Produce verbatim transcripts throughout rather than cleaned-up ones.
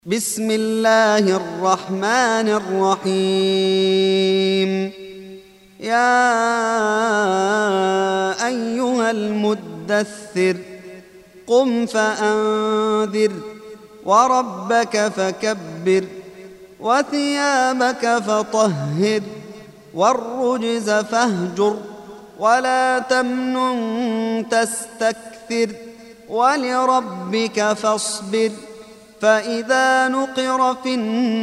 بسم الله الرحمن الرحيم. يا أيها المدثر قم فأنذر وربك فكبر وثيابك فطهر والرجز فاهجر ولا تمنن تستكثر ولربك فاصبر فإذا نقر في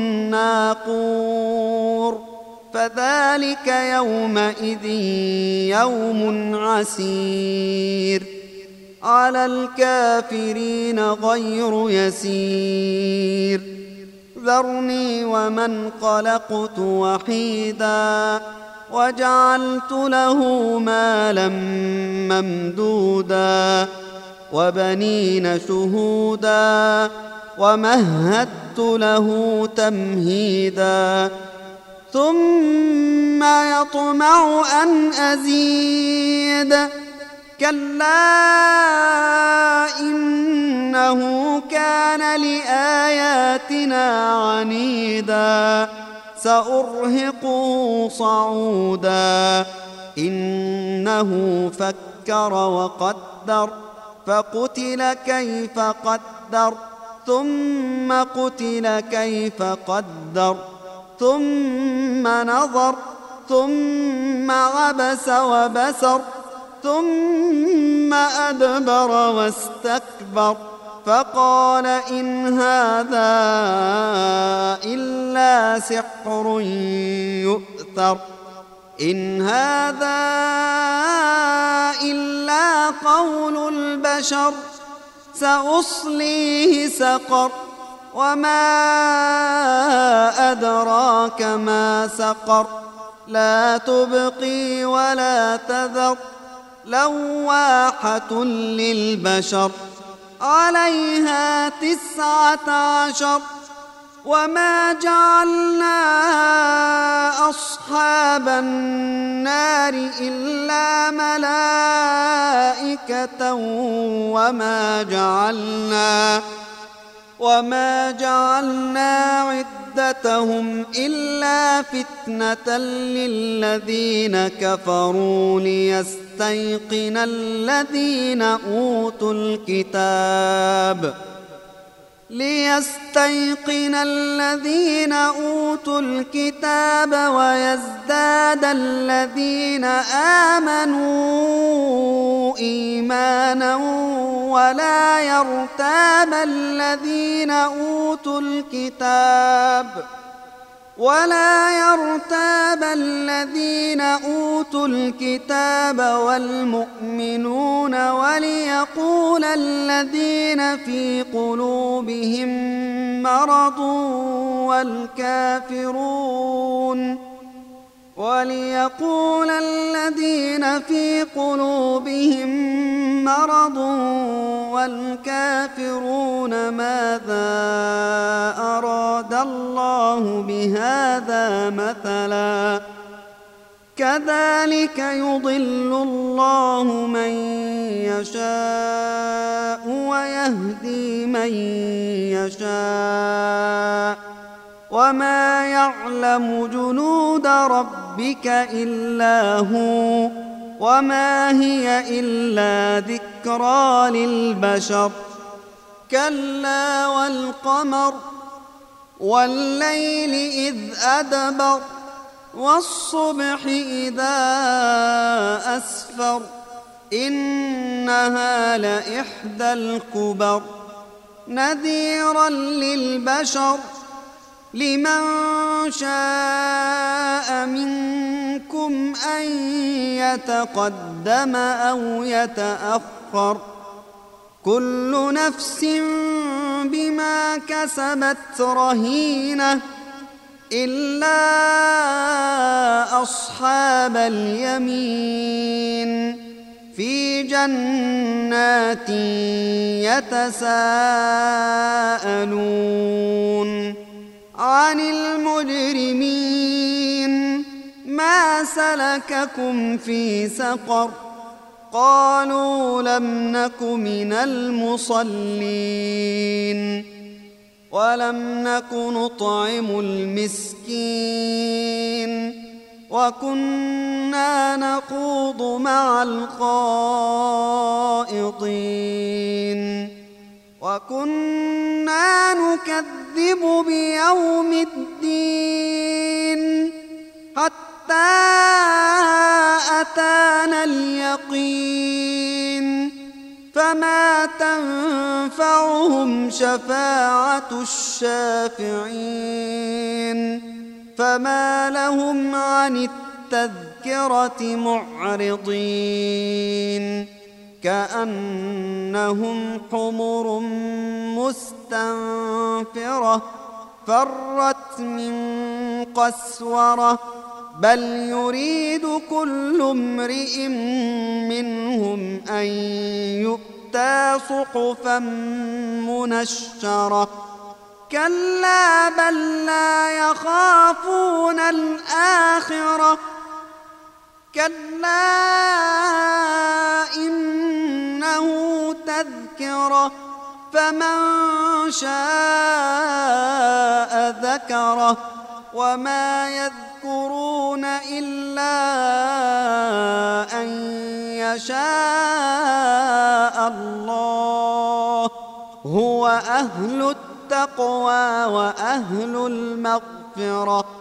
الناقور فذلك يومئذ يوم عسير على الكافرين غير يسير. ذرني ومن خلقت وحيدا وجعلت له مالا ممدودا وبنين شهودا ومهدت له تمهيدا ثم يطمع أن أزيد كلا إنه كان لآياتنا عنيدا سأرهقه صعودا إنه فكر وقدر فقتل كيف قدر ثم قتل كيف قدر ثم نظر ثم عبس وبسر ثم أدبر واستكبر فقال إن هذا إلا سحر يؤثر إن هذا إلا قول البشر سأصليه سقر وما أدراك ما سقر لا تبقي ولا تذر لواحة للبشر عليها تسعة عشر وما جعلنا أصحاب النار إلا ملائكة وما جعلنا وما جعلنا عدتهم إلا فتنة للذين كفروا ليستيقن الذين أوتوا الكتاب ليستيقن الذين أوتوا الكتاب ويزداد الذين آمنوا إيمانا ولا يرتاب الذين أوتوا الكتاب ولا يرتاب الذين أوتوا الكتاب والمؤمنون وليقول الذين في قلوبهم مرض والكافرون وليقول الذين في قلوبهم مرض والكافرون ماذا أراد الله بهذا مثلا كذلك يضل الله من يشاء ويهدي من يشاء وما يعلم جنود ربك إلا هو وما هي إلا ذكرى للبشر كلا والقمر والليل إذ أدبر والصبح إذا أسفر إنها لإحدى الكبر نذيرا للبشر لمن شاء منكم أن يتقدم أو يتأخر كل نفس بما كسبت رهينة إلا أصحاب اليمين في جنات يتساءلون عن المجرمين ما سلككم في سقر قالوا لم نك من المصلين ولم نك نطعم المسكين وكنا نخوض مع الخائضين وكنا نكذب بيوم الدين حتى أتانا اليقين فما تنفعهم شفاعة الشافعين فما لهم عن التذكرة معرضين كأنهم حمر مستنفرة فرت من قسورة بل يريد كل امرئ منهم أن يؤتى صحفا منشرة كلا بل لا يخافون الآخرة كلا إنه تذكرة فمن شاء ذكره وما يذكرون إلا أن يشاء الله هو أهل التقوى وأهل المغفرة